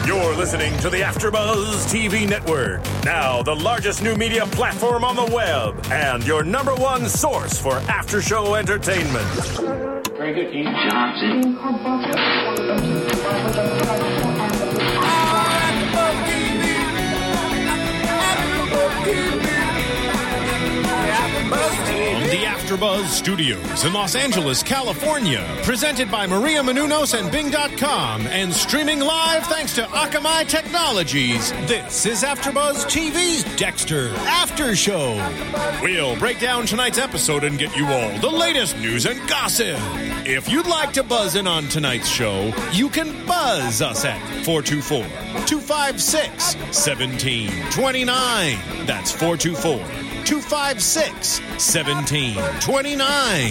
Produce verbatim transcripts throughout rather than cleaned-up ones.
You're listening to the AfterBuzz T V Network, now the largest new media platform on the web, and your number one source for after-show entertainment. Very good, Keith Johnson. The AfterBuzz Studios in Los Angeles, California, presented by Maria Menounos and Bing dot com, and streaming live thanks to Akamai Technologies. This is AfterBuzz T V's Dexter After Show. We'll break down tonight's episode and get you all the latest news and gossip. If you'd like to buzz in on tonight's show, you can buzz us at four two four, two five six, one seven two nine. That's four two four, two five six, one seven two nine.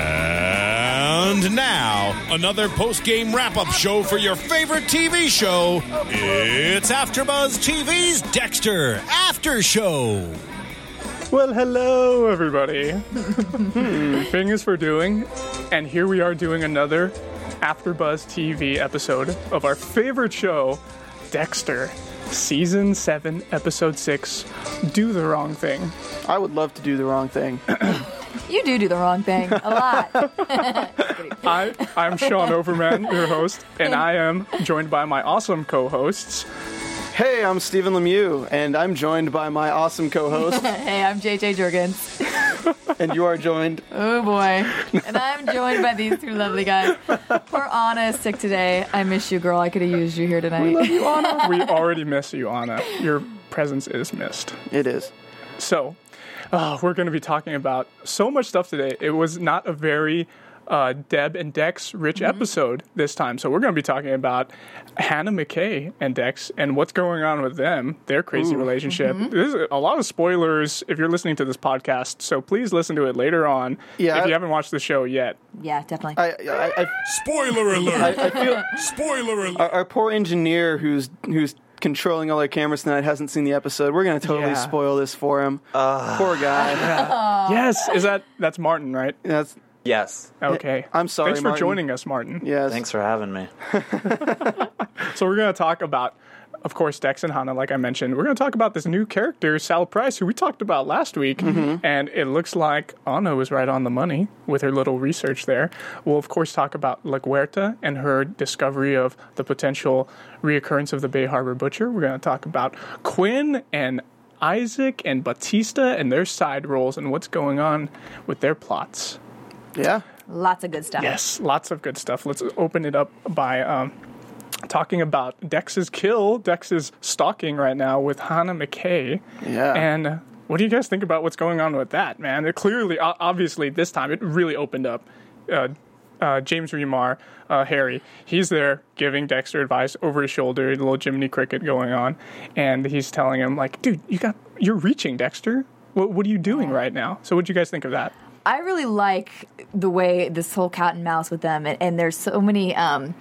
And now, another post-game wrap-up show for your favorite T V show. It's AfterBuzz T V's Dexter After Show. Well, hello, everybody. hmm, Bing is for doing, and here we are doing another AfterBuzz T V episode of our favorite show, Dexter. Season seven, Episode six, Do the Wrong Thing. I would love to do the wrong thing. You do do the wrong thing a lot. I, I'm Sean Overman, your host, and I am joined by my awesome co-hosts. Hey, I'm Stephen Lemieux, and I'm joined by my awesome co-host. Hey, I'm J J Jurgens. And you are joined... Oh, boy. And I'm joined by these two lovely guys. Poor Anna is sick today. I miss you, girl. I could have used you here tonight. We love you, Anna. We already miss you, Anna. Your presence is missed. It is. So, uh, we're going to be talking about so much stuff today. It was not a very uh, Deb and Dex rich mm-hmm. episode this time. So we're going to be talking about Hannah McKay and Dex and what's going on with them, their crazy Ooh. relationship. Mm-hmm. There's a lot of spoilers if you're listening to this podcast, so please listen to it later on yeah, if I, you haven't watched the show yet. Yeah, definitely. I, I, I, Spoiler alert! I, I feel Spoiler alert! Our, our poor engineer who's who's controlling all our cameras tonight hasn't seen the episode. We're going to totally yeah. spoil this for him. Uh, Poor guy. Yeah. Yes, is that that's Martin, right? That's yes. Okay. I'm sorry, Thanks for Martin. joining us, Martin. Yes. Thanks for having me. So we're going to talk about, of course, Dex and Hannah, like I mentioned. We're going to talk about this new character, Sal Price, who we talked about last week. Mm-hmm. And it looks like Anna was right on the money with her little research there. We'll, of course, talk about La Guerta and her discovery of the potential reoccurrence of the Bay Harbor Butcher. We're going to talk about Quinn and Isaac and Batista and their side roles and what's going on with their plots. Yeah. Lots of good stuff. Yes, lots of good stuff. Let's open it up by um, talking about Dex's kill, Dex's stalking right now with Hannah McKay. Yeah. And what do you guys think about what's going on with that, man? It clearly, obviously, this time, it really opened up. Uh, uh, James Remar, uh, Harry, he's there giving Dexter advice over his shoulder, a little Jiminy Cricket going on, and he's telling him, like, dude, you got, you're reaching, Dexter. What, what are you doing right now? So what do you guys think of that? I really like the way this whole cat and mouse with them, and, and there's so many. Um,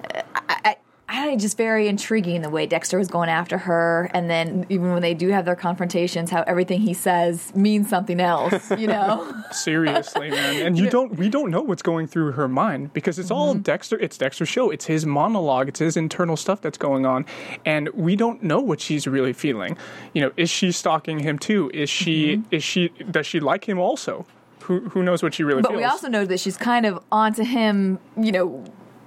I, I, I just very intriguing the way Dexter was going after her, and then even when they do have their confrontations, how everything he says means something else. You know, seriously, man. And you don't, we don't know what's going through her mind because it's all mm-hmm. Dexter. It's Dexter's show. It's his monologue. It's his internal stuff that's going on, and we don't know what she's really feeling. You know, is she stalking him too? Is she? Mm-hmm. Is she? Does she like him also? Who who knows what she really but feels. But we also know that she's kind of onto him, you know,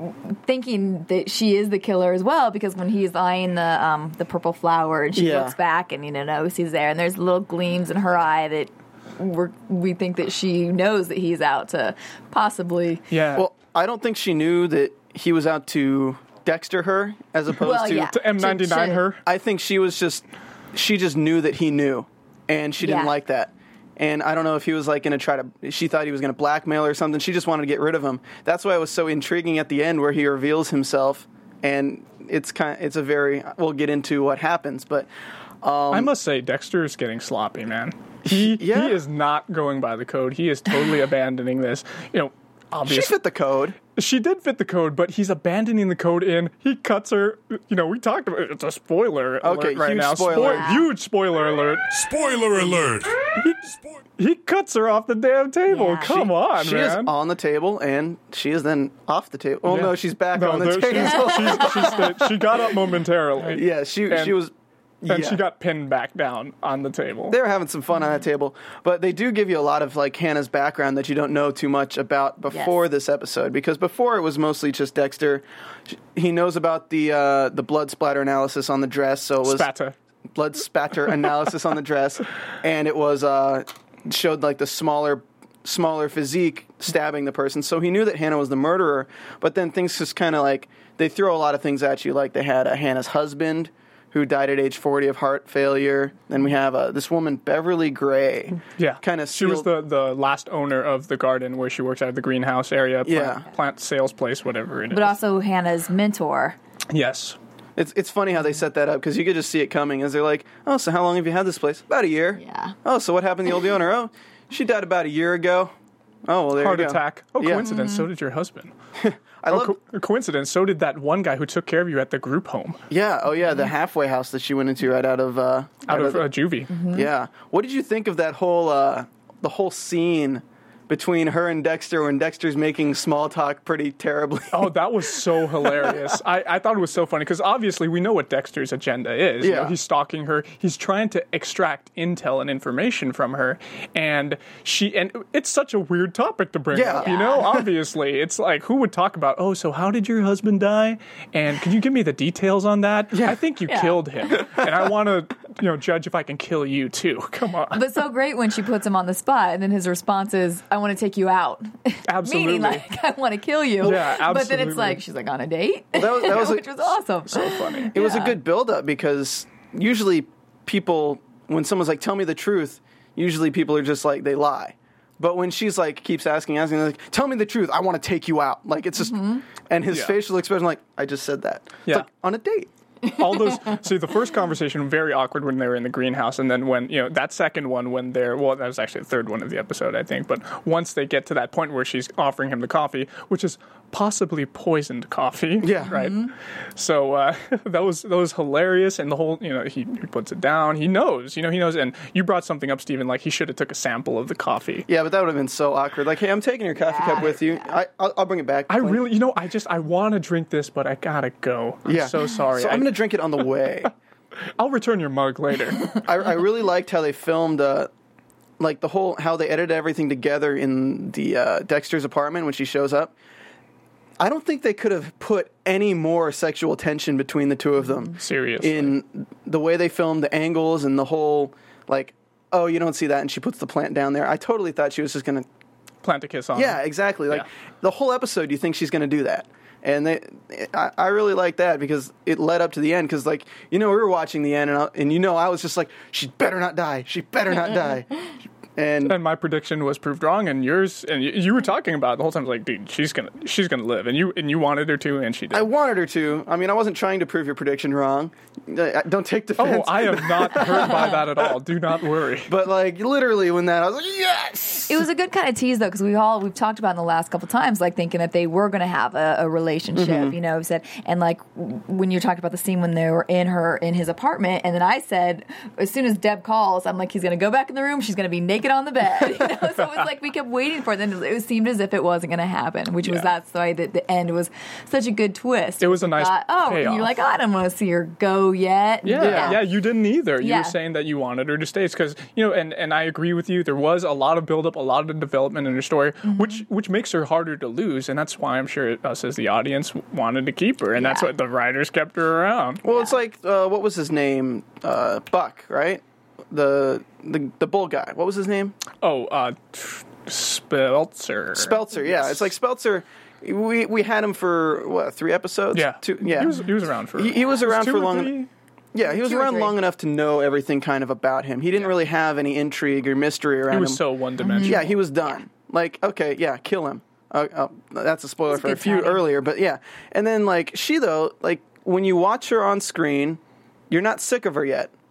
thinking that she is the killer as well, because when he's eyeing the um, the purple flower and she yeah. looks back and, you know, knows he's there, and there's little gleams in her eye that we're, we think that she knows that he's out to possibly... Yeah. Well, I don't think she knew that he was out to Dexter her as opposed well, to... Yeah. To M ninety-nine to, her? I think she was just... She just knew that he knew, and she didn't yeah. like that. And I don't know if he was like going to try to, she thought he was going to blackmail her or something. She just wanted to get rid of him. That's why it was so intriguing at the end where he reveals himself. And it's kind of, it's a very, we'll get into what happens, but. Um, I must say, Dexter is getting sloppy, man. He, yeah. he is not going by the code. He is totally abandoning this. You know, obviously. She fit the code. she did fit the code, but he's abandoning the code in. He cuts her. You know, we talked about it. It's a spoiler Okay, alert right huge now. spoiler. Spo- huge spoiler alert. Spoiler alert! He cuts her off the damn table. Yeah. Come on, She man. is on the table, and she is then off the table. Oh Yeah. no, she's back No, on the there- table. she's- she's- she stayed- she got up momentarily. yeah, she And- she was. And yeah. she got pinned back down on the table. They were having some fun on that table, but they do give you a lot of like Hannah's background that you don't know too much about before Yes. this episode, because before it was mostly just Dexter. He knows about the uh, the blood splatter analysis on the dress, so it was Spatta. blood spatter analysis on the dress, and it was uh, showed like the smaller smaller physique stabbing the person. So he knew that Hannah was the murderer, but then things just kind of like they throw a lot of things at you. Like they had uh, Hannah's husband, who died at age forty of heart failure. Then we have uh, this woman, Beverly Gray. Yeah, Kind of She was the, the last owner of the garden where she works out of the greenhouse area. Plant, Yeah. plant sales place, whatever it is. But also Hannah's mentor. yes. It's it's funny how they set that up, because you could just see it coming as they're like, oh, so how long have you had this place? About a year. Yeah. Oh, so what happened to the old owner? Oh, she died about a year ago. Oh, well, there Heart you go. attack. Oh, Yeah. coincidence. So did your husband. I Oh, love, co- coincidence. So did that one guy who took care of you at the group home yeah, oh yeah, the halfway house that she went into right out of, uh, out right of uh, juvie. Yeah. What did you think of that whole uh, the whole scene between her and Dexter when Dexter's making small talk pretty terribly? Oh, that was so hilarious. I, I thought it was so funny because obviously we know what Dexter's agenda is. You know, Yeah. he's stalking her. He's trying to extract intel and information from her. And she and it's such a weird topic to bring Yeah. up, you know? Obviously. It's like, who would talk about, oh, so how did your husband die? And can you give me the details on that? Yeah. I think you Yeah. killed him. And I want to, you know, judge if I can kill you too. Come on. But so great when she puts him on the spot, and then his response is, I want to take you out. Absolutely. Meaning, like, I want to kill you. Yeah, But then it's absolutely. like, she's like, on a date? that was- that was a- Which was awesome. So funny. It was a Yeah. good build-up, because usually people, when someone's like, tell me the truth, usually people are just like, they lie. But when she's like, keeps asking, asking, like, tell me the truth, I want to take you out. Like, it's just, and his Yeah. facial expression, like, I just said that. It's Yeah. like, on a date. All those. See, the first conversation very awkward when they were in the greenhouse, and then when you know that second one when they're well, that was actually the third one of the episode, I think. But once they get to that point where she's offering him the coffee, which is possibly poisoned coffee, Yeah. right. So uh, that was that was hilarious, and the whole you know he, he puts it down. He knows, you know, he knows. And you brought something up, Stephen, like he should have took a sample of the coffee. Yeah, but that would have been so awkward. Like, hey, I'm taking your coffee Yeah. cup with you. I, I'll, I'll bring it back. I really, you know, I just I want to drink this, but I gotta go. I'm yeah. so sorry. So I'm I, going to drink it on the way. I'll return your mug later. I, I really liked how they filmed, uh, like the whole how they edited everything together in the uh, Dexter's apartment when she shows up. I don't think they could have put any more sexual tension between the two of them. Seriously. In the way they filmed the angles and the whole, like, oh, you don't see that, and she puts the plant down there. I totally thought she was just going to. Plant a kiss on. Yeah, him. exactly. Like Yeah. the whole episode, you think she's going to do that. And they, I, I really like that because it led up to the end. Because, like, you know, we were watching the end, and, I, and you know, I was just like, she better not die. She better not die. And And my prediction was proved wrong, and yours, and you, you were talking about it the whole time. Like, dude, she's gonna, she's gonna live, and you, and you wanted her to, and she did. I wanted her to. I mean, I wasn't trying to prove your prediction wrong. Uh, Don't take oh, defense. I am not hurt by that at all. Do not worry. But, like, literally when that, I was like, yes! It was a good kind of tease though, because we all we've talked about in the last couple times, like thinking that they were going to have a, a relationship, Mm-hmm. you know. We said, and like w- when you talked about the scene when they were in her in his apartment, and then I said, as soon as Deb calls, I'm like, he's going to go back in the room, she's going to be naked on the bed, you know. So it was like we kept waiting for it. Then it seemed as if it wasn't going to happen, which was Yeah. that's why the, the end was such a good twist. It was a nice Thought, oh, and payoff. you're like, oh, I don't want to see her go yet. Yeah, yeah, you didn't either. You Yeah. were saying that you wanted her to stay because you know, and, and I agree with you. There was a lot of buildup, a lot of development in her story, Mm-hmm. which which makes her harder to lose, and that's why I'm sure us as the audience wanted to keep her, and that's Yeah. what the writers kept her around. Well, it's like, uh, what was his name? Uh, Buck, right? The, the the bull guy. What was his name? Oh, uh, Speltzer. Speltzer, yeah. It's like Speltzer. We we had him for what three episodes? Yeah, Two, yeah. He was, he was around for. He- he was around two for or long- three? yeah, he was Two or around three. long enough to know everything kind of about him. He didn't really have any intrigue or mystery around He him. was so one dimensional. Yeah, he was done. Like, okay, yeah, kill him. Uh, uh, that's a spoiler That's for a good few timing. earlier, but yeah. And then, like, she, though, like, when you watch her on screen, you're not sick of her yet.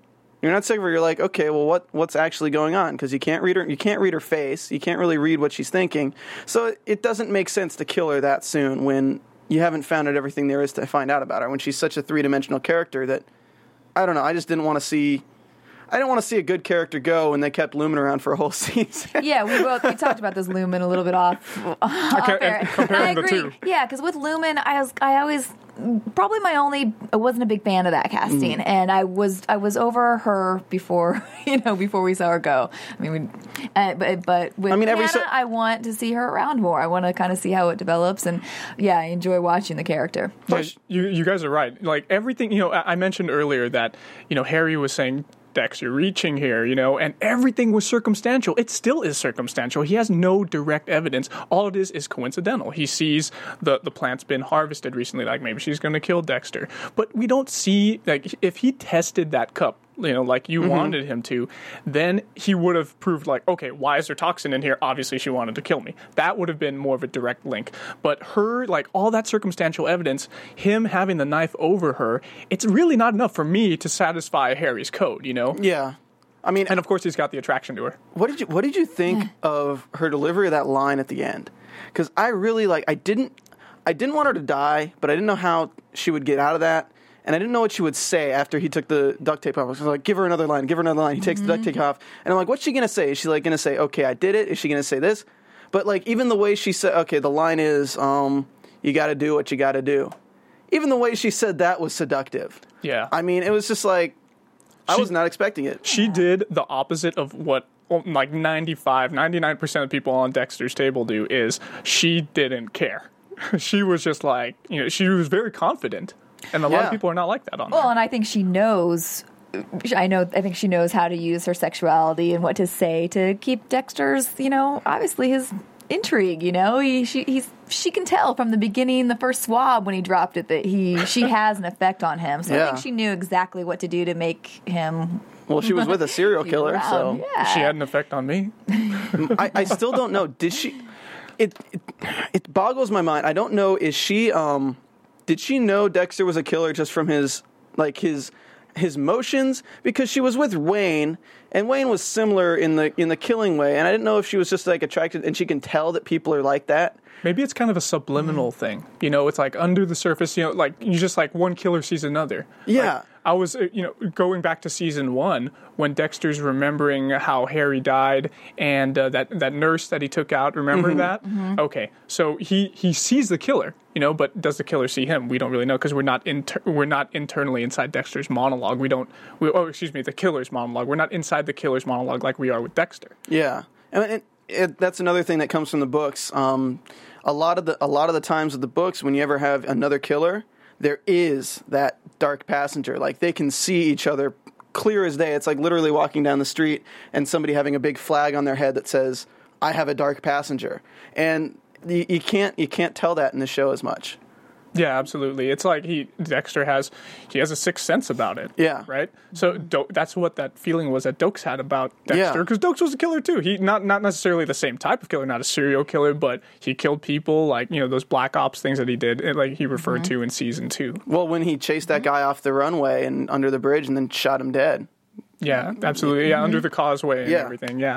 You're not sick of her. You're like, okay, well, what what's actually going on? Because you can't read her. You can't read her face. You can't really read what she's thinking. So it, it doesn't make sense to kill her that soon when you haven't found out everything there is to find out about her. When she's such a three dimensional character that I don't know. I just didn't want to see. I didn't want to see a good character go, and they kept Lumen around for a whole season. Yeah, we both we talked about this Lumen a little bit off. off Okay, air. and comparing And I the agree. two. Yeah, because with Lumen, I was I always probably my only I wasn't a big fan of that casting, Mm. and I was I was over her before you know before we saw her go. I mean, we, uh, but but with I mean, every Hannah, so- I want to see her around more. I want to kind of see how it develops, and yeah, I enjoy watching the character. Yeah, you you guys are right. Like everything, you know, I I mentioned earlier that, you know, Harry was saying, Dex, you're reaching here, you know, and everything was circumstantial. It still is circumstantial. He has no direct evidence. All it is is coincidental. He sees the, the plant's been harvested recently, like maybe she's going to kill Dexter. But we don't see, like, if he tested that cup, you know, like you Mm-hmm. wanted him to, then he would have proved, like, okay, why is there toxin in here? Obviously, she wanted to kill me. That would have been more of a direct link. But her, like, all that circumstantial evidence, him having the knife over her, it's really not enough for me to satisfy Harry's code, you know? Yeah. I mean, And of course, he's got the attraction to her. What did you What did you think of her delivery of that line at the end? Because I really like. I didn't. I didn't want her to die, but I didn't know how she would get out of that, and I didn't know what she would say after he took the duct tape off. I was like, "Give her another line. Give her another line." He takes the duct tape off, and I'm like, "What's she gonna say? Is she like gonna say, okay, I did it? Is she gonna say this?" But like, even the way she said, "Okay, the line is, um, you got to do what you got to do." Even the way she said that was seductive. Yeah. I mean, it was just like I She- was not expecting it. She did the opposite of what well, like ninety-five, ninety-nine percent of people on Dexter's table do is she didn't care. She was just like, you know, she was very confident. And a lot Yeah. of people are not like that on there. Well, and I think she knows. I know. I think she knows how to use her sexuality and what to say to keep Dexter's, you know, obviously his intrigue. You know, he, she, he's she can tell from the beginning, the first swab when he dropped it, that he she has an effect on him. So I Yeah. think she knew exactly what to do to make him. Well, she was with a serial be killer, around. so yeah. She had an effect on me. I, I still don't know. Did she? It, it it boggles my mind. I don't know. Is she? Um, did she know Dexter was a killer just from his like his his motions? Because she was with Wayne, and Wayne was similar in the in the killing way. And I didn't know if she was just like attracted, and she can tell that people are like that. Maybe it's kind of a subliminal thing. You know, it's like under the surface, you know, like you just like one killer sees another. Yeah. Like, I was, uh, you know, going back to season one when Dexter's remembering how Harry died and uh, that, that nurse that he took out. Remember Mm-hmm. that? Mm-hmm. Okay. So he, he sees the killer, you know, but does the killer see him? We don't really know because we're not inter- we're not internally inside Dexter's monologue. We don't, we, oh, excuse me, the killer's monologue. We're not inside the killer's monologue like we are with Dexter. Yeah, and it, it, that's another thing that comes from the books. Um, a lot of the a lot of the times with the books, when you ever have another killer, there is that dark passenger. Like they can see each other clear as day. It's like literally walking down the street and somebody having a big flag on their head that says, "I have a dark passenger," and you, you can't you can't tell that in the show as much. Yeah, absolutely. It's like he Dexter has he has a sixth sense about it. Yeah. Right. So Do- that's what that feeling was that Dokes had about Yeah. Dexter, because Dokes was a killer too. He not not necessarily the same type of killer, not a serial killer, but he killed people, like you know those black ops things that he did, it, like he referred to in season two. Well, when he chased that guy off the runway and under the bridge and then shot him dead. Yeah, absolutely. Yeah, under the causeway and Yeah. everything. Yeah.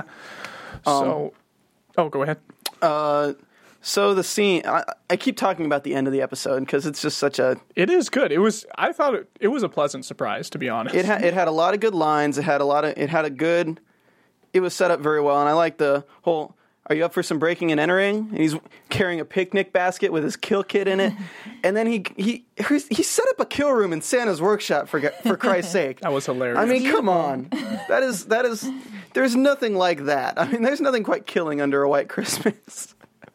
So, oh, go ahead. So the scene, I, I keep talking about the end of the episode because it's just such a. It is good. It was. I thought it, it was a pleasant surprise, to be honest. It had it had a lot of good lines. It had a lot of. It had a good. It was set up very well, and I like the whole. Are you up for some breaking and entering? And he's carrying a picnic basket with his kill kit in it, and then he he he set up a kill room in Santa's workshop for for Christ's sake. That was hilarious. I mean, come on. That is that is. There's nothing like that. I mean, there's nothing quite killing under a white Christmas.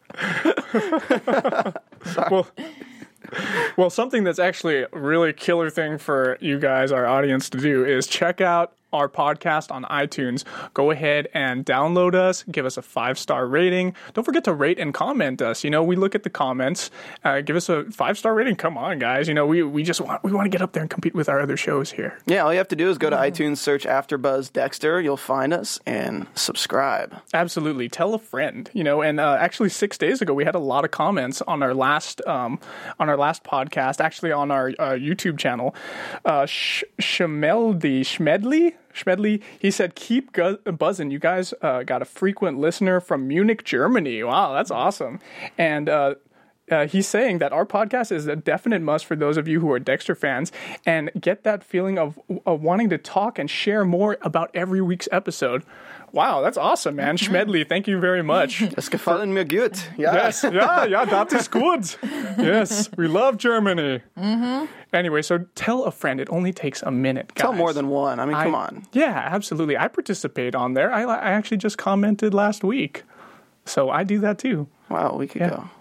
well, well, something that's actually a really killer thing for you guys, our audience, to do is check out our podcast on iTunes. Go ahead and download us. Give us a five-star rating. Don't forget to rate and comment us. You know, we look at the comments. Uh, give us a five-star rating. Come on, guys. You know, we we just want we want to get up there and compete with our other shows here. Yeah, all you have to do is go to iTunes, search AfterBuzz Dexter. You'll find us and subscribe. Absolutely. Tell a friend, you know, and uh, actually six days ago, we had a lot of comments on our last um, on our last podcast, actually on our uh, YouTube channel. Uh, Sh- Shmeldy, Schmedley, Schmedley, he said, keep gu- buzzing. You guys uh, got a frequent listener from Munich, Germany. Wow, that's awesome. And uh, uh, he's saying that our podcast is a definite must for those of you who are Dexter fans and get that feeling of, of wanting to talk and share more about every week's episode. Wow, that's awesome, man. Schmedley, thank you very much. Es gefallen mir gut. Ja. Yes, yeah, yeah, that is good. Yes, we love Germany. Mm-hmm. Anyway, so tell a friend. It only takes a minute, guys. Tell more than one. I mean, come I, on. Yeah, absolutely. I participate on there. I, I actually just commented last week. So I do that too. Wow, a week Yeah. ago.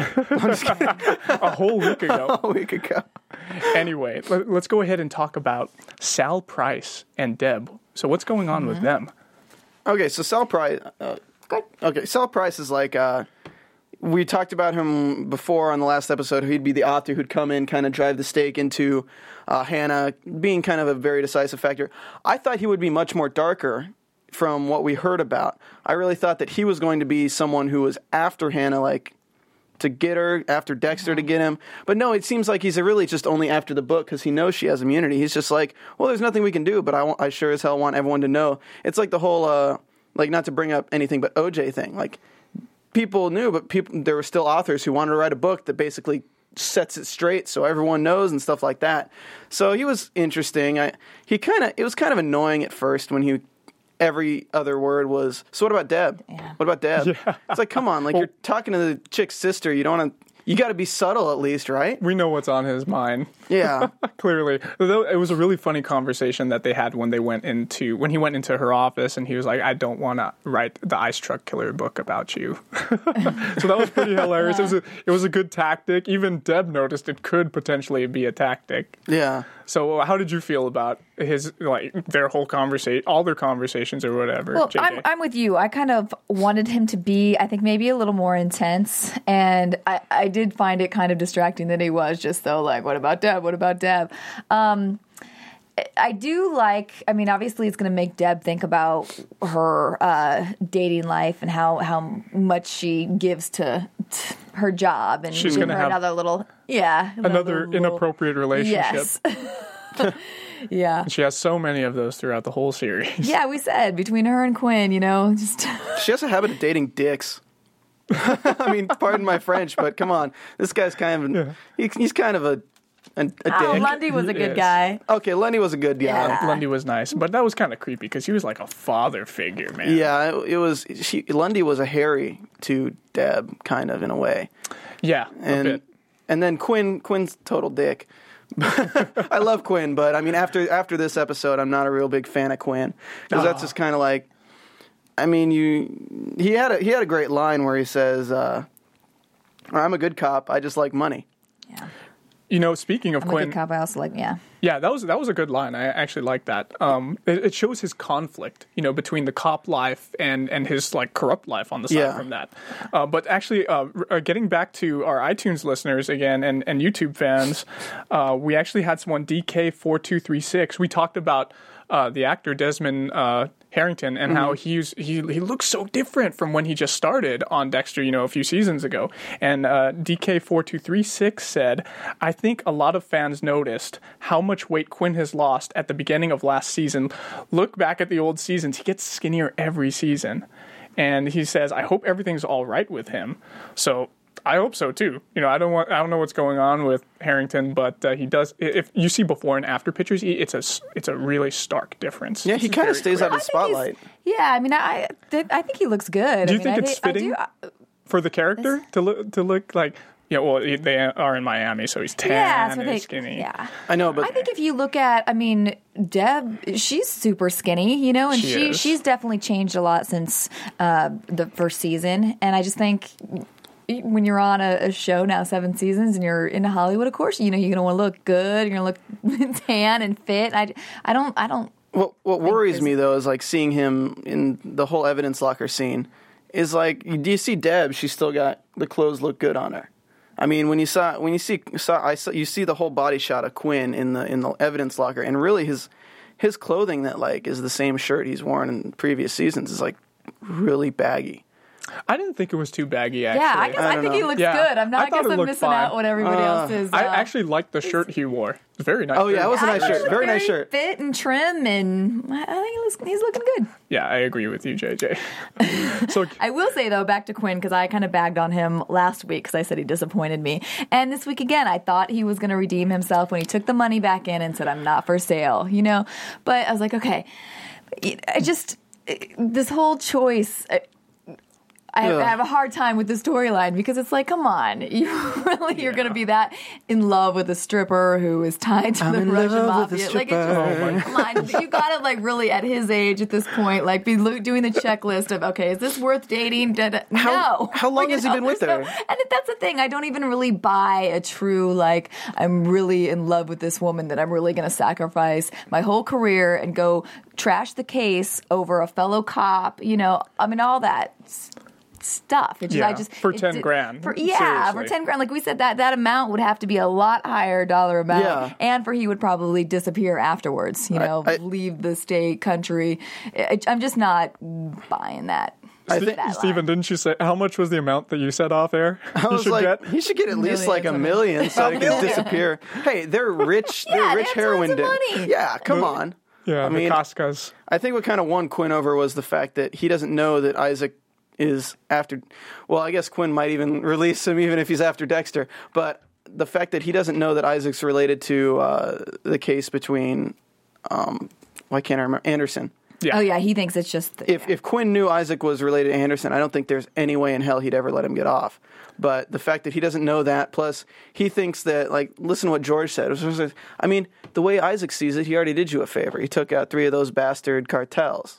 A whole week ago. A week ago. Anyway, let, let's go ahead and talk about Sal Price and Deb. So what's going on mm-hmm. with them? Okay, so Sal Price. Uh, Good. Okay, Sal Price is like. Uh, we talked about him before on the last episode. He'd be the author who'd come in, kind of drive the stake into uh, Hannah, being kind of a very decisive factor. I thought he would be much more darker from what we heard about. I really thought that he was going to be someone who was after Hannah, like to get her, after Dexter to get him. But no, it seems like he's really just only after the book because he knows she has immunity. He's just like, well, there's nothing we can do, but I, want, I sure as hell want everyone to know. It's like the whole, uh, like not to bring up anything but O J thing. Like people knew, but people there were still authors who wanted to write a book that basically sets it straight so everyone knows and stuff like that. So he was interesting. I, he kind of, it was kind of annoying at first when he every other word was, so what about Deb? Yeah. What about Deb? Yeah. It's like, come on, like Well, you're talking to the chick's sister. You don't want to, you got to be subtle at least, right? We know what's on his mind. Yeah. Clearly. Though it was a really funny conversation that they had when they went into, when he went into her office and he was like, I don't want to write the Ice Truck Killer book about you. So that was pretty hilarious. It was, a, it was a good tactic. Even Deb noticed it could potentially be a tactic. Yeah. So how did you feel about his, like, their whole conversation, all their conversations or whatever? Well, J J? I'm, I'm with you. I kind of wanted him to be, I think, maybe a little more intense. And I, I did find it kind of distracting that he was just so like, what about Deb? What about Deb? Um, I do like, I mean, obviously it's going to make Deb think about her uh, dating life and how, how much she gives to, to her job. And She's give gonna her have another little, yeah. Another little- inappropriate relationship. Yes. Yeah. She has so many of those throughout the whole series. Yeah, we said between her and Quinn, you know, just She has a habit of dating dicks. I mean, pardon my French, but come on. This guy's kind of, an, he, he's kind of a, a, a oh, dick. Lundy was a good Yes. guy. Okay, Lenny was a good guy. Yeah. Lundy was nice, but that was kind of creepy because he was like a father figure, man. Yeah, it, it was. She, Lundy was a Harry to Deb, kind of in a way, Yeah, a and bit. and then Quinn. Quinn's total dick. I love Quinn, but I mean, after after this episode, I'm not a real big fan of Quinn because that's just kind of like. I mean, you. He had a he had a great line where he says, uh, "I'm a good cop. I just like money." Yeah. You know, speaking of I'm a Quinn, good cop. I also like, yeah. yeah, that was that was a good line. I actually like that. Um, it, it shows his conflict, you know, between the cop life and and his like corrupt life on the side Yeah. from that. Uh, but actually, uh, r- getting back to our iTunes listeners again and and YouTube fans, uh, we actually had someone D K four two three six. We talked about uh, the actor Desmond uh, Harrington and how he's he he looks so different from when he just started on Dexter, you know, a few seasons ago. And uh, D K four two three six said, I think a lot of fans noticed how much weight Quinn has lost at the beginning of last season. Look back at the old seasons. He gets skinnier every season. And he says, I hope everything's all right with him. So I hope so too. You know, I don't want, I don't know what's going on with Harrington, but uh, he does. If you see before and after pictures, he- it's a, s- it's a really stark difference. Yeah, he It's kind of very stays clear. out of the I think he's- spotlight. Yeah, I mean, I I think he looks good. Do you I mean, think I it's I fitting? do, I- for the character to look to look like. Yeah, well, they are in Miami, so he's tan yeah, that's and what they, skinny. Yeah. I know, but I think if you look at, I mean, Deb, she's super skinny, you know, and She she, is. she's definitely changed a lot since uh, the first season. And I just think when you're on a, a show now, seven seasons, and you're in Hollywood, of course, you know, you're going to want to look good. You're going to look tan and fit. I, I don't, I don't. What what worries there's- me though is like seeing him in the whole evidence locker scene. Is like, do you see Deb? She's still got the clothes look good on her. I mean, when you saw when you see saw I saw, you see the whole body shot of Quinn in the in the evidence locker, and really his his clothing that like is the same shirt he's worn in previous seasons is like really baggy. I didn't think it was too baggy, actually. Yeah, I guess I I, don't think know. he looks Yeah. good. I'm not. I I, thought guess it I'm looked missing fine. out what everybody Uh, else is. Uh, I actually liked the shirt he wore. It's very nice. Oh, yeah, it was a nice I shirt. think Very he nice looked shirt. Fit and trim, and I think he looks, he's looking good. Yeah, I agree with you, J J. So I will say, though, back to Quinn, because I kind of bagged on him last week because I said he disappointed me. And this week, again, I thought he was going to redeem himself when he took the money back in and said, I'm not for sale, you know? But I was like, okay, I just, this whole choice... I have, I have a hard time with the storyline because it's like, come on, you really you're going to be that in love with a stripper who is tied to I'm the in Russian love with a mafia? Like, it's stripper. just, come on, you got to like really at his age at this point, like be lo- doing the checklist of, okay, is this worth dating? Da, da. How- no. how long Like, has he you been know, with there's her? no- and that's the thing. I don't even really buy a true like I'm really in love with this woman that I'm really going to sacrifice my whole career and go trash the case over a fellow cop. You know, I mean all that stuff. It just, Yeah, I just for it ten did- grand. For, yeah, Seriously. for ten grand. Like we said, that that amount would have to be a lot higher dollar amount, Yeah. and for he would probably disappear afterwards. You know, I- I- leave the state, country. I, I'm just not buying that. I that think- line. Stephen, didn't you say how much was the amount that you said off air? I you was should like, get? he should get at least Millions like a of it. million so he can million. disappear. Hey, they're rich. They're Yeah, they rich have heroin tons of den- money. Yeah, come on. Yeah, I mean, the Cascas. I think what kind of won Quinn over was the fact that he doesn't know that Isaac is after. Well, I guess Quinn might even release him even if he's after Dexter. But the fact that he doesn't know that Isaac's related to uh, the case between, um, why can't I remember, Anderson. Yeah. Oh yeah, he thinks it's just the, If if Quinn knew Isaac was related to Anderson, I don't think there's any way in hell he'd ever let him get off. But the fact that he doesn't know that, plus he thinks that, like, listen to what George said. It was- I mean, the way Isaac sees it, he already did you a favor. He took out three of those bastard cartels.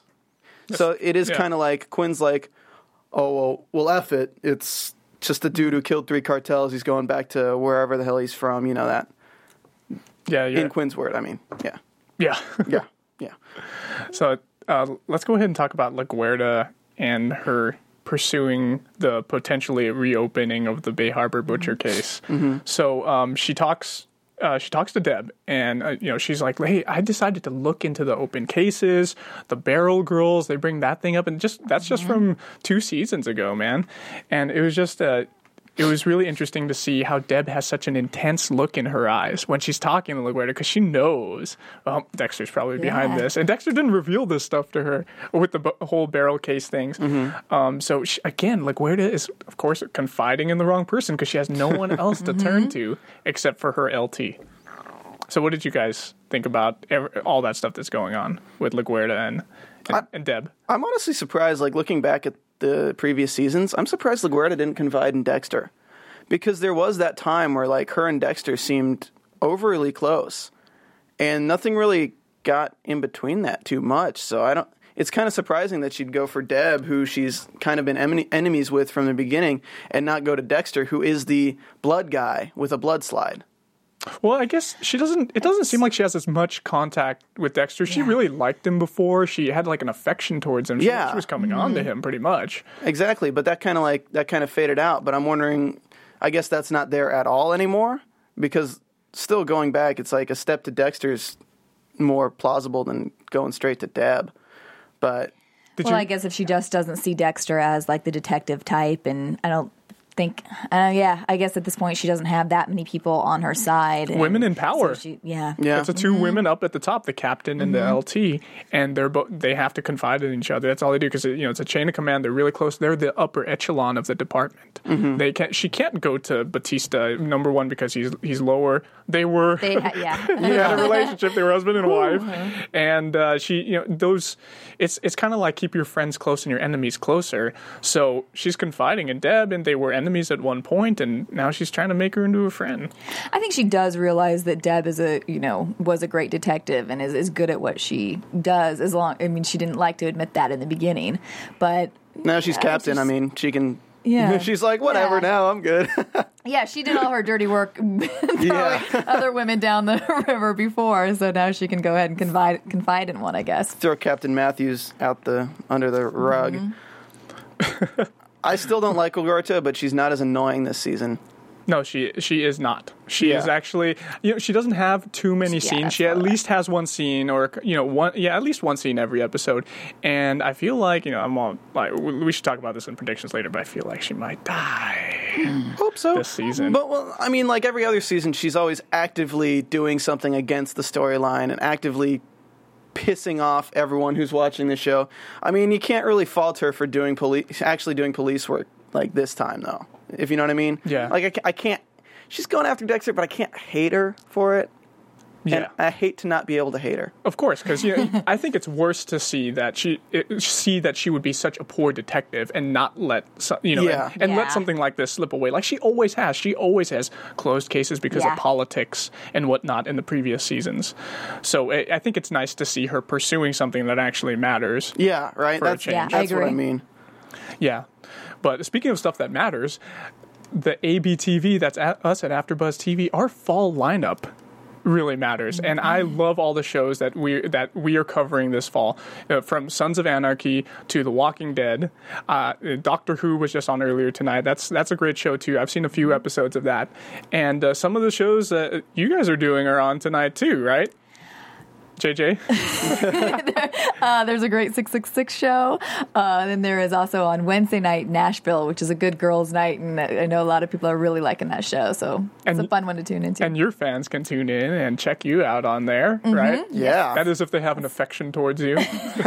So it is yeah. kind of like, Quinn's like, oh, well, well, F it. It's just a dude who killed three cartels. He's going back to wherever the hell he's from. You know that. Yeah, you're, In Quinn's word, I mean. Yeah. yeah. Yeah. Yeah. So uh, let's go ahead and talk about LaGuerta and her pursuing the potentially reopening of the Bay Harbor Butcher case. So um, she talks. Uh, she talks to Deb, and uh, you know she's like, "Hey, I decided to look into the open cases, the Barrel Girls. They bring that thing up, and just that's just from two seasons ago, man. And it was just uh, it was really interesting to see how Deb has such an intense look in her eyes when she's talking to LaGuerta because she knows, well, Dexter's probably behind Yeah. this, and Dexter didn't reveal this stuff to her with the b- whole Barrel case things. Um, so she, again, LaGuerta is of course confiding in the wrong person because she has no one else to turn to except for her L T. So what did you guys think about ev- all that stuff that's going on with LaGuerta and and, I- and Deb? I'm honestly surprised, like, looking back at the previous seasons, I'm surprised LaGuerta didn't confide in Dexter. Because there was that time where, like, her and Dexter seemed overly close. And nothing really got in between that too much. So I don't... It's kind of surprising that she'd go for Deb, who she's kind of been em- enemies with from the beginning, and not go to Dexter, who is the blood guy with a blood slide. Well, I guess she doesn't. It doesn't seem like she has as much contact with Dexter. She Yeah. really liked him before. She had like an affection towards him. She, Yeah. she was coming on to him pretty much. Exactly, but that kind of like that kind of faded out. But I'm wondering, I guess that's not there at all anymore, because still going back, it's like a step to Dexter's more plausible than going straight to Deb. But Did well, you? I guess if she just doesn't see Dexter as like the detective type, and I don't think, uh, yeah, I guess at this point she doesn't have that many people on her side. and Women in power. so she, yeah. yeah, It's the two women up at the top, the captain and the L T, and they're both they have to confide in each other. That's all they do because you know it's a chain of command. They're really close. They're the upper echelon of the department. They can't. She can't go to Batista number one because he's he's lower. They were. They ha- yeah. They had a relationship. They were husband and wife, and uh, she, you know, those. It's it's kind of like keep your friends close and your enemies closer. So she's confiding in Deb, and they were enemies at one point, and now she's trying to make her into a friend. I think she does realize that Deb is a, you know, was a great detective and is, is good at what she does. As long, I mean, she didn't like to admit that in the beginning, but now she's I captain. just- I mean, she can. Yeah. she's like, whatever. Yeah. Now I'm good. yeah, she did all her dirty work throwing Yeah. other women down the river before, so now she can go ahead and confide confide in one, I guess. Throw Captain Matthews out the under the rug. I still don't like LaGuerta, but she's not as annoying this season No, she she is not. She Yeah. is actually, you know, she doesn't have too many Yeah, scenes. that's She at what I- least has one scene, or you know, one yeah, at least one scene every episode. And I feel like, you know, I'm all like, we we should talk about this in predictions later, but I feel like she might die Hope so. this season. But, well, I mean, like every other season, she's always actively doing something against the storyline and actively pissing off everyone who's watching the show. I mean, you can't really fault her for doing police, actually doing police work like this time, though. If you know what I mean? Yeah. Like, I, ca- I can't, she's going after Dexter, but I can't hate her for it. Yeah. And I hate to not be able to hate her. Of course, because you know, I think it's worse to see that she it, see that she would be such a poor detective and not let so- you know Yeah. and, and Yeah. let something like this slip away, like she always has. She always has closed cases because Yeah. of politics and whatnot in the previous seasons. So I, I think it's nice to see her pursuing something that actually matters. Yeah, right? For a That's, change. Yeah, I that's what I agree. mean. Yeah, but speaking of stuff that matters, the A B T V that's at us at AfterBuzz T V, our fall lineup really matters, and I love all the shows that we that we are covering this fall, uh, from Sons of Anarchy to The Walking Dead. Uh, Doctor Who was just on earlier tonight. That's that's a great show too. I've seen a few episodes of that, and uh, some of the shows that you guys are doing are on tonight too, right? J J? Uh, there's a great six six six show. Uh, and then there is also on Wednesday night Nashville, which is a good girls' night, and I know a lot of people are really liking that show. So it's And- a fun one to tune into. And your fans can tune in and check you out on there, right? Yeah. That is if they have an affection towards you.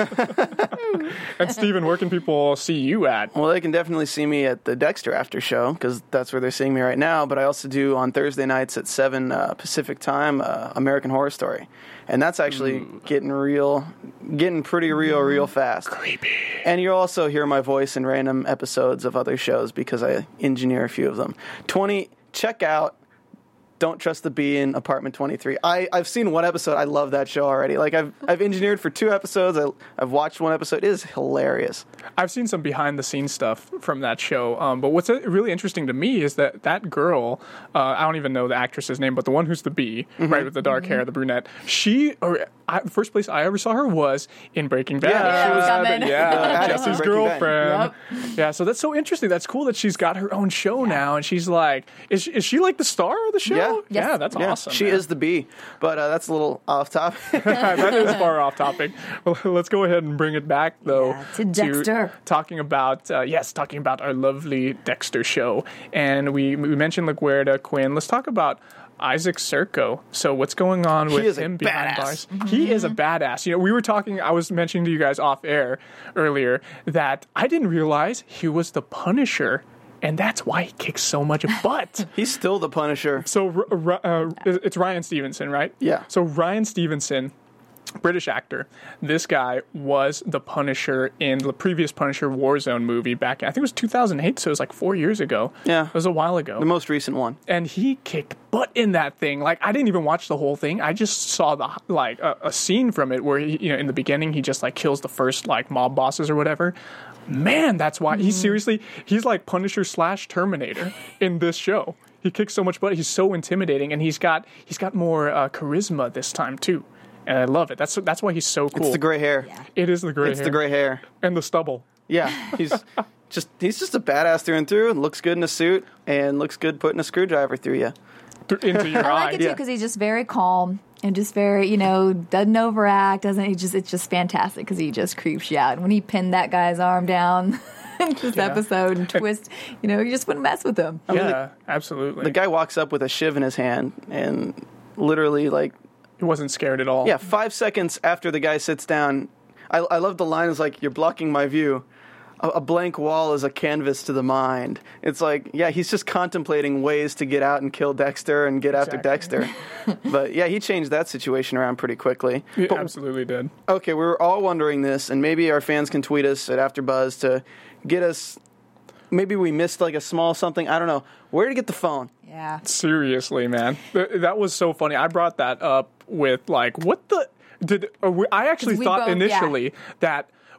And Steven, where can people see you at? Well, they can definitely see me at the Dexter After Show because that's where they're seeing me right now. But I also do on Thursday nights at seven uh, Pacific Time, uh, American Horror Story, and that's actually getting real, getting pretty real, real fast. Creepy. And you'll also hear my voice in random episodes of other shows because I engineer a few of them. twenty, check out Don't Trust the Bee in Apartment twenty-three. I, I've seen one episode. I love that show already. Like, I've I've engineered for two episodes. I, I've watched one episode. It is hilarious. I've seen some behind the scenes stuff from that show. Um, but what's uh, really interesting to me is that that girl, uh, I don't even know the actress's name, but the one who's the bee, right, with the dark hair, the brunette, she, or I, the first place I ever saw her was in Breaking Bad. Yeah, she was coming. yeah, Yeah, Jesse's Breaking Bad. girlfriend. Yeah, so that's so interesting. That's cool that she's got her own show now, and she's like, is she, is she like the star of the show? Yeah. Yes. Yeah, that's Yeah, awesome. she man. is the bee. But uh, that's a little off topic. That is far off topic. Well, let's go ahead and bring it back, though, Yeah, to Dexter. talking about uh, yes, talking about our lovely Dexter show, and we we mentioned LaGuardia, Quinn. Let's talk about Isaac Serco. So what's going on with is a him behind badass. bars? He is a badass. You know, we were talking. I was mentioning to you guys off air earlier that I didn't realize he was the Punisher. And that's why he kicks so much butt. He's still the Punisher. So r- r- uh, it's Ryan Stevenson, right? Yeah. So Ryan Stevenson, British actor, this guy was the Punisher in the previous Punisher Warzone movie back in, I think it was two thousand eight, so it was like four years ago. Yeah. It was a while ago. The most recent one. And he kicked butt in that thing. Like, I didn't even watch the whole thing. I just saw the like a, a scene from it where he, you know, in the beginning he just like kills the first like mob bosses or whatever. Man, that's why he seriously he's like Punisher slash Terminator in this show. He kicks so much butt. He's so intimidating, and he's got he's got more uh, charisma this time too. And I love it. That's that's why he's so cool. It's the gray hair. It is the gray It's hair. the gray hair. and the stubble. Yeah, he's just he's just a badass through and through. And looks good in a suit and looks good putting a screwdriver through you. Th- into your I eye. like it too Yeah. because he's just very calm and just very, you know, doesn't overact. Doesn't he? Just it's just fantastic because he just creeps you out. And when he pinned that guy's arm down in this Yeah. episode and twist, you know, you just wouldn't mess with him. Yeah, absolutely. The guy walks up with a shiv in his hand and literally like he wasn't scared at all. yeah, five seconds after the guy sits down, I, I love the line is like, you're blocking my view. A, a blank wall is a canvas to the mind. It's like, yeah, he's just contemplating ways to get out and kill Dexter and get after Exactly. Dexter. But yeah, he changed that situation around pretty quickly. He But, absolutely did. okay, we were all wondering this, and maybe our fans can tweet us at AfterBuzz to get us, maybe we missed like a small something, I don't know, where to get the phone. Yeah. Seriously, man, Th- that was so funny. I brought that up with like, what the did uh, we, I actually 'Cause we thought both- initially that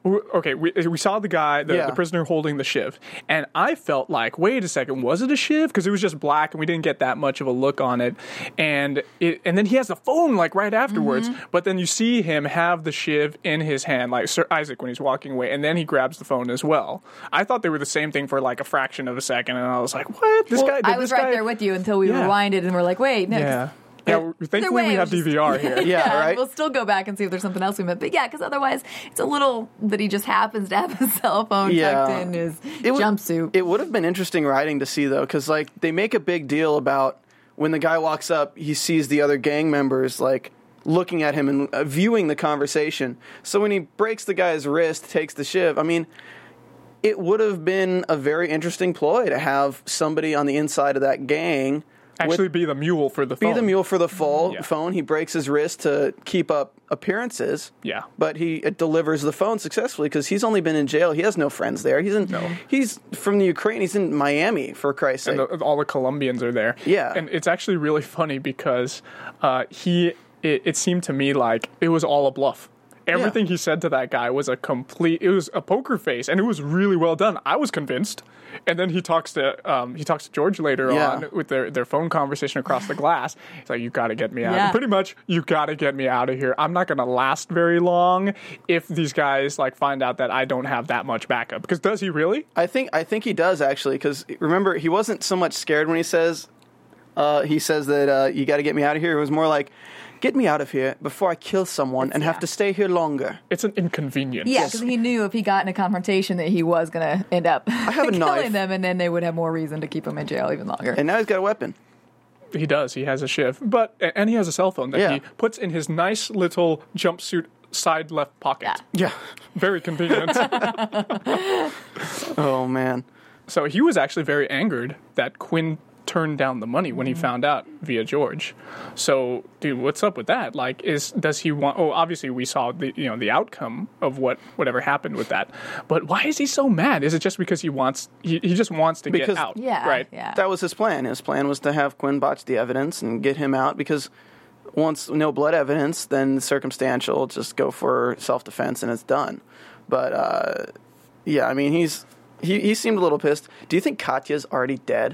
w- okay, we, we saw the guy, the, Yeah. the prisoner holding the shiv, and I felt like, wait a second, was it a shiv? Because it was just black, and we didn't get that much of a look on it. And it, and then he has the phone like right afterwards, Mm-hmm. but then you see him have the shiv in his hand, like Sir Isaac when he's walking away, and then he grabs the phone as well. I thought they were the same thing for like a fraction of a second, and I was like, what? This Well, guy? Did I was this right guy? there with you until we Yeah. rewinded and we're like, wait, no. 'cause Yeah. Yeah, Either thankfully way, we it have was just- D V R here. Yeah, right? We'll still go back and see if there's something else we missed. But yeah, because otherwise, it's a little that he just happens to have his cell phone Yeah. tucked in his It would- jumpsuit. It would have been interesting writing to see, though, because, like, they make a big deal about when the guy walks up, he sees the other gang members, like, looking at him and uh, viewing the conversation. So when he breaks the guy's wrist, takes the shiv, I mean, it would have been a very interesting ploy to have somebody on the inside of that gang Actually, with- be the mule for the be phone. the mule for the full Yeah. phone. He breaks his wrist to keep up appearances. Yeah. But he uh, delivers the phone successfully because he's only been in jail. He has no friends there. He's in. No. He's from the Ukraine. He's in Miami, for Christ's sake. And the, all the Colombians are there. Yeah. And it's actually really funny because uh, he, it, it seemed to me like it was all a bluff. Everything he said to that guy was a complete, it was a poker face, and it was really well done. I was convinced. And then he talks to um, he talks to George later Yeah. on with their, their phone conversation across the glass. He's like, you got to get me out. Yeah. Pretty much, you got to get me out of here. I'm not going to last very long if these guys like find out that I don't have that much backup. Because does he really? I think. I think he does actually. Because remember, he wasn't so much scared when he says. Uh, he says that uh, you got to get me out of here. It was more like, get me out of here before I kill someone and have yeah. to stay here longer. It's an inconvenience. Yeah, because he knew if he got in a confrontation that he was going to end up have a killing knife. them, and then they would have more reason to keep him in jail even longer. And now he's got a weapon. He does. He has a shiv, but and he has a cell phone that Yeah. he puts in his nice little jumpsuit side left pocket. Yeah. Yeah. Very convenient. Oh man. So he was actually very angered that Quinn turned down the money when he found out via George. So, dude, what's up with that? Like, is does he want? Oh, obviously we saw the you know the outcome of what whatever happened with that. But why is he so mad? Is it just because he wants he, he just wants to Because- get out? Yeah, right. yeah. That was his plan. His plan was to have Quinn botch the evidence and get him out because once no blood evidence, then circumstantial, just go for self-defense and it's done. But, uh, yeah, I mean, he's he, he seemed a little pissed. Do you think Katya's already dead?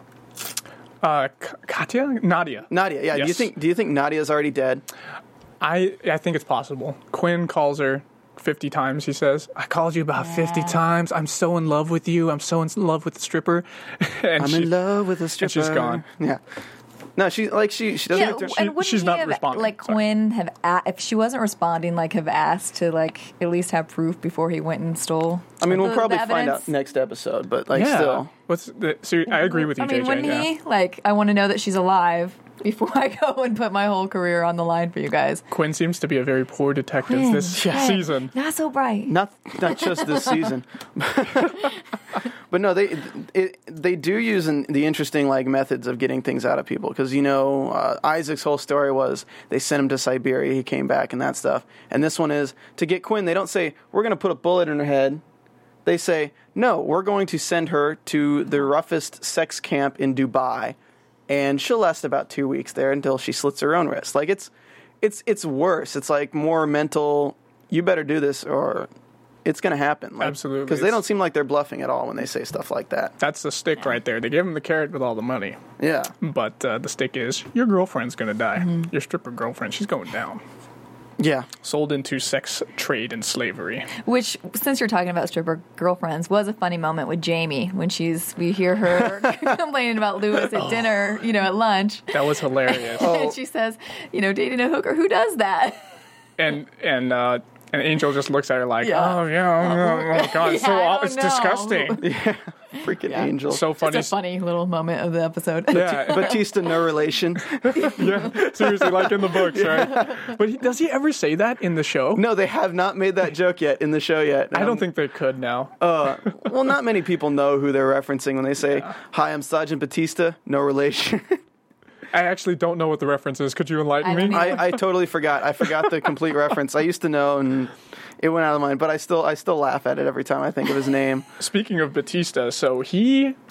Uh, K- Katya, Nadia. Nadia, yeah. Do you Yes. think do you think Nadia's already dead? I I think it's possible. Quinn calls her fifty times, he says. I called you about fifty times. I'm so in love with you. I'm so in love with the stripper. and I'm she, in love with a stripper. she's gone. Yeah. No, she like she she doesn't. Yeah, return- and wouldn't she's he not have, responding, like sorry. Quinn have a- if she wasn't responding, like have asked to like at least have proof before he went and stole. I mean, we'll the- probably the find evidence? out next episode, but like yeah. still. What's the, so I agree with you, I mean, J J. wouldn't yeah. he? Like, I want to know that she's alive before I go and put my whole career on the line for you guys. Quinn seems to be a very poor detective Quinn, this Quinn, season. not so bright. Not not just this season, but no, they it, they do use an, the interesting like methods of getting things out of people because you know uh, Isaac's whole story was they sent him to Siberia, he came back and that stuff, and this one is to get Quinn. They don't say we're going to put a bullet in her head. They say no, we're going to send her to the roughest sex camp in Dubai, and she'll last about two weeks there until she slits her own wrist. Like it's it's it's worse. It's like more mental. You better do this or it's going to happen. Like, Absolutely. Because they It's- don't seem like they're bluffing at all when they say stuff like that. That's the stick right there. They gave him the carrot with all the money. Yeah. But uh, the stick is your girlfriend's going to die. Mm-hmm. Your stripper girlfriend, she's going down. Yeah. Sold into sex trade and slavery. Which, since you're talking about stripper girlfriends, was a funny moment with Jamie when she's we hear her complaining about Lewis at dinner, you know, at lunch, That was hilarious. and she says, you know, dating a hooker, who does that? and and uh, and Angel just looks at her like, Yeah. oh yeah, oh, oh god, it's so Yeah, I aw- don't it's know. disgusting. Freaking angel. So It's funny. a funny little moment of the episode. Yeah, Batista, no relation. yeah, seriously, like in the books, right? But he, does he ever say that in the show? No, they have not made that joke yet in the show yet. I don't Um, think they could now. Well, not many people know who they're referencing when they say, "Hi, I'm Sergeant Batista, no relation." I actually don't know what the reference is. Could you enlighten I me? don't either. I, I totally forgot. I forgot the complete reference. I used to know, and it went out of mind. But I still, I still laugh at it every time I think of his name. Speaking of Batista, so he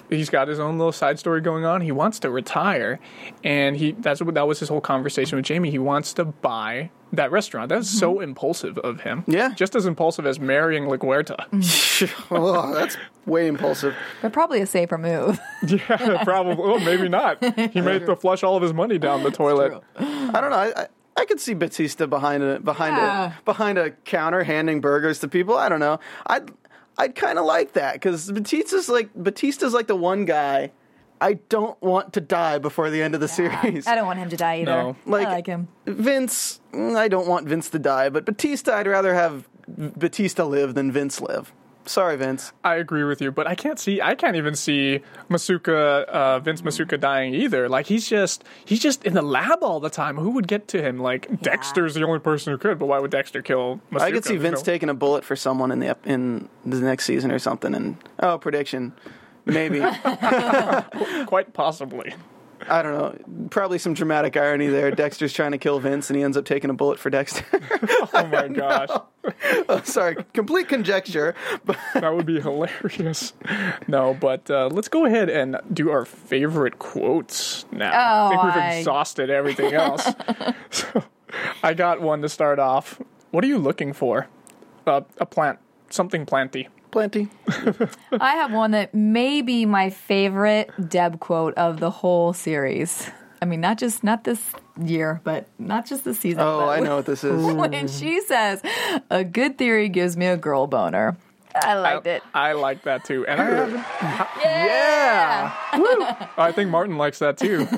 he's got his own little side story going on. He wants to retire, and he that's what that was his whole conversation with Jamie. He wants to buy that restaurant. That's mm-hmm. so impulsive of him. Yeah. Just as impulsive as marrying LaGuerta. Oh, that's way impulsive. But probably a safer move. Yeah, probably. Well, maybe not. He may have to flush all of his money down the toilet. I don't know. I, I, I could see Batista behind a behind Yeah. a behind a counter handing burgers to people. I don't know. I'd I'd kind of like that because Batista's like Batista's like the one guy I don't want to die before the end of the series. I don't want him to die either. No. Like, I like him. Vince, I don't want Vince to die, but Batista, I'd rather have Batista live than Vince live. Sorry, Vince. I agree with you, but I can't see. I can't even see Masuka, uh, Vince Masuka dying either. Like he's just he's just in the lab all the time. Who would get to him? Like yeah. Dexter's the only person who could. But why would Dexter kill Masuka? I could see Vince no. taking a bullet for someone in the in the next season or something. And oh, prediction, maybe. Quite possibly. I don't know. Probably some dramatic irony there. Dexter's trying to kill Vince, and he ends up taking a bullet for Dexter. Oh my gosh. Oh, sorry, complete conjecture. But that would be hilarious. No, but uh, let's go ahead and do our favorite quotes now. Oh, I think we've I... exhausted everything else. So I got one to start off. What are you looking for? Uh, a plant. Something planty. Plenty. I have one that may be my favorite Deb quote of the whole series. I mean, not just not this year, but not just this season. Oh, but I know what this is. When she says, "A good theory gives me a girl boner," I liked I, it. I like that too, and I haven't. Yeah. Yeah. I think Martin likes that too.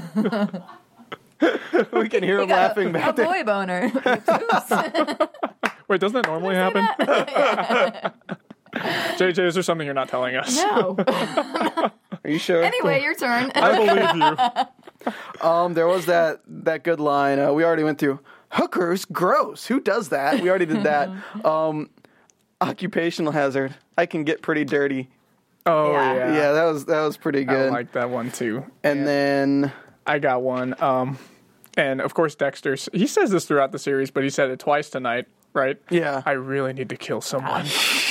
We can hear He him got laughing a, back a there. boy boner. Wait, doesn't that normally happen? J J, is there something you're not telling us? No. Are you sure? Anyway, your turn. I believe you. Um, there was that that good line. Uh, we already went through. Hookers, gross. Who does that? We already did that. Um, occupational hazard. I can get pretty dirty. Oh Yeah. yeah, Yeah, that was that was pretty I good. like that one too. and then I got one. Um, and of course, Dexter. He says this throughout the series, but he said it twice tonight, right? Yeah. I really need to kill someone.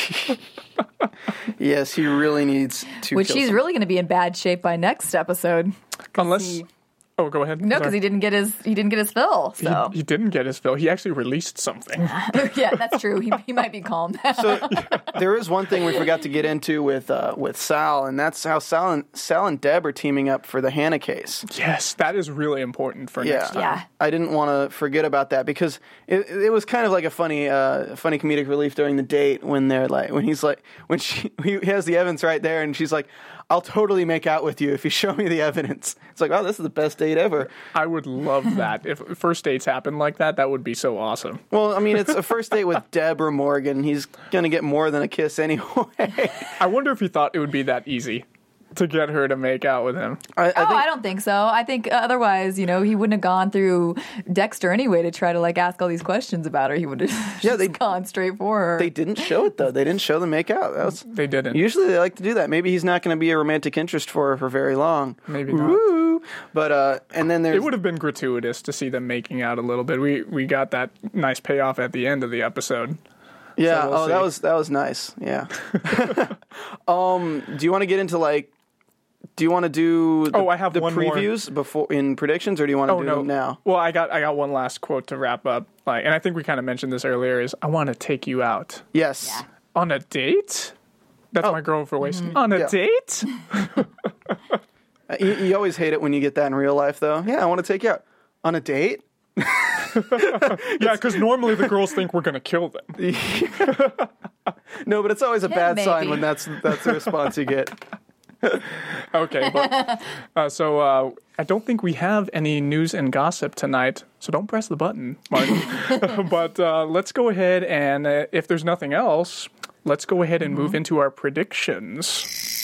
yes, he really needs to. Which kill he's someone. really going to be in bad shape by next episode. Unless. he- Oh, go ahead. No, because Sorry. he didn't get his he didn't get his fill. He, So he didn't get his fill. He actually released something. yeah, that's true. He he might be calm now. So there is one thing we forgot to get into with uh, with Sal, and that's how Sal and Sal and Deb are teaming up for the Hannah case. Yes, that is really important for Yeah, next time. Yeah. I didn't want to forget about that because it, it was kind of like a funny, uh, funny comedic relief during the date when they're like, when he's like, when she he has the evidence right there, and she's like, "I'll totally make out with you if you show me the evidence." It's like, oh, this is the best date ever. I would love that. If first dates happen like that, that would be so awesome. Well, I mean, it's a first date with Deb or Morgan. He's gonna get more than a kiss anyway. I wonder if he thought it would be that easy to get her to make out with him. I, I Oh, think I don't think so. I think otherwise, you know, he wouldn't have gone through Dexter anyway to try to like ask all these questions about her. He would have Yeah, just they- gone straight for her. they didn't show it though. They didn't show the make out. That was They didn't. usually they like to do that. Maybe he's not going to be a romantic interest for her for very long. Maybe not. Woo! But uh, and then there's It would have been gratuitous to see them making out a little bit. We we got that nice payoff at the end of the episode. yeah. so we'll oh, that see. was that was nice. Yeah. um, do you want to get into like? Do you want to do the, Oh, I have the one more. previews before in predictions, or do you want to Oh do no! them now? Well, I got I got one last quote to wrap up. Like, and I think we kind of mentioned this earlier. Is I want to take you out Yes. Yeah. on a date. That's Oh. my girl voice. On a Yeah. date? Uh, You, you always hate it when you get that in real life, though. Yeah, I want to take you out on a date. Yeah, because normally the girls think we're gonna kill them. No, but it's always a Yeah, bad sign maybe. when that's that's the response you get. Okay, but uh, so uh, I don't think we have any news and gossip tonight, so don't press the button, Martin. But uh, let's go ahead and, uh, if there's nothing else, let's go ahead and move into our predictions.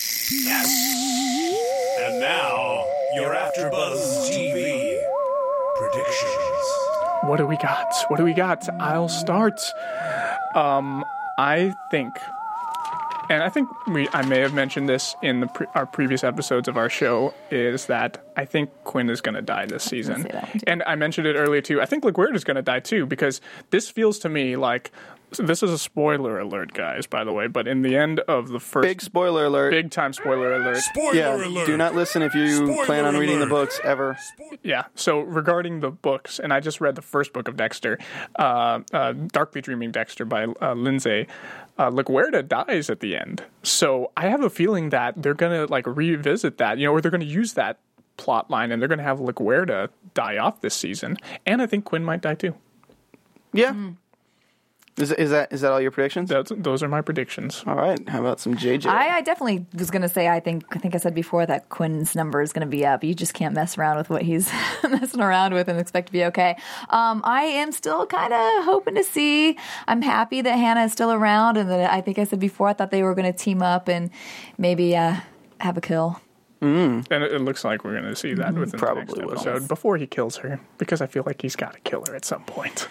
And now, your AfterBuzz T V predictions. What do we got? What do we got? I'll start. Um, I think, and I think we, I may have mentioned this in the pre- our previous episodes of our show, is that I think Quinn is going to die this season. say that one too. And I mentioned it earlier too. I think LaGuerta is going to die too, because this feels to me like So this is a spoiler alert, guys, by the way, but in the end of the first... Big spoiler alert. Big time spoiler alert. Spoiler yeah, alert. do not listen if you Spoiler plan on reading the alert. books ever. Yeah, so regarding the books, and I just read the first book of Dexter, uh, uh, Darkly Dreaming Dexter by uh, Lindsay, uh, LaGuardia dies at the end. So I have a feeling that they're going to like revisit that, you know, or they're going to use that plot line, and they're going to have LaGuardia die off this season. And I think Quinn might die too. Yeah. Is, is that is that all your predictions? That's, those are my predictions. All right. How about some J J? I, I definitely was going to say, I think I think I said before that Quinn's number is going to be up. You just can't mess around with what he's messing around with and expect to be okay. Um, I am still kind of hoping to see. I'm happy that Hannah is still around, and that I think I said before I thought they were going to team up and maybe uh, have a kill. And it, it looks like we're going to see that within Probably the will. next episode before he kills her, because I feel like he's got to kill her at some point.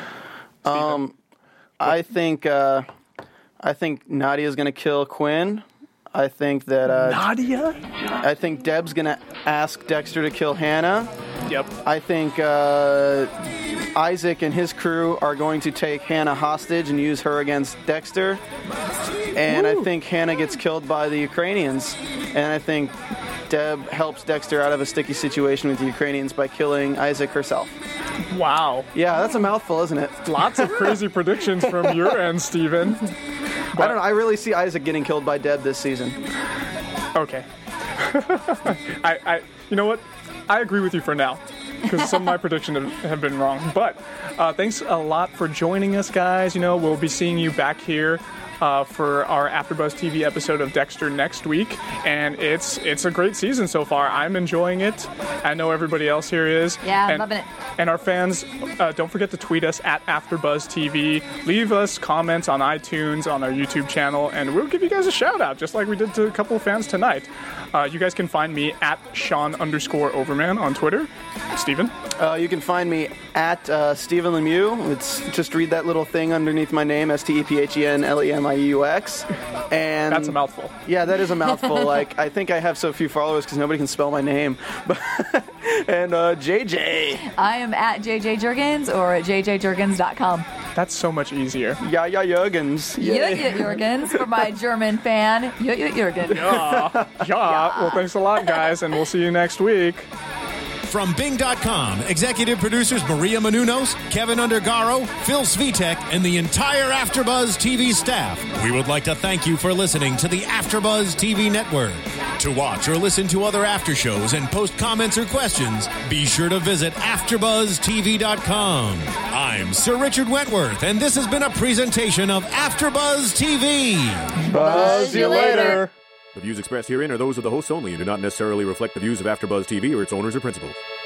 Um, I think uh, I think Nadia's going to kill Quinn. I think that uh, Nadia? I think Deb's going to ask Dexter to kill Hannah. Yep. I think uh, Isaac and his crew are going to take Hannah hostage and use her against Dexter. And I think Hannah gets killed by the Ukrainians. And I think Deb helps Dexter out of a sticky situation with the Ukrainians by killing Isaac herself. Wow. Yeah, that's a mouthful, isn't it? Lots of crazy predictions from your end, Steven. I don't know. I really see Isaac getting killed by Deb this season. Okay. I, I, you know what? I agree with you for now, because some of my predictions have, have been wrong. But uh, thanks a lot for joining us, guys. You know, we'll be seeing you back here uh, for our AfterBuzz T V episode of Dexter next week, and it's it's a great season so far. I'm enjoying it. I know everybody else here is. Yeah, I'm and, loving it. And our fans, uh, don't forget to tweet us at AfterBuzz T V. Leave us comments on iTunes, on our YouTube channel, and we'll give you guys a shout out, just like we did to a couple of fans tonight. Uh, you guys can find me at Sean underscore Overman on Twitter. Steven? Uh, you can find me at uh, Stephen Lemieux. It's just read that little thing underneath my name, S T E P H E N L E M I E U X. And That's a mouthful. Yeah, that is a mouthful. Like, I think I have so few followers because nobody can spell my name. But and uh, J J. I am at J J Jurgens or at j j jurgens dot com. That's so much easier. Ja, ja, Jurgens. Yeah, yeah, Jurgens. For my German fan, yeah, yeah, Jurgens. Yeah. yeah. Well, thanks a lot, guys, and we'll see you next week. From Bing dot com, executive producers Maria Menounos, Kevin Undergaro, Phil Svitek, and the entire AfterBuzz T V staff, we would like to thank you for listening to the AfterBuzz T V network. To watch or listen to other after shows and post comments or questions, be sure to visit after buzz t v dot com. I'm Sir Richard Wentworth, and this has been a presentation of AfterBuzz T V. Buzz you later. The views expressed herein are those of the hosts only and do not necessarily reflect the views of AfterBuzz T V or its owners or principals.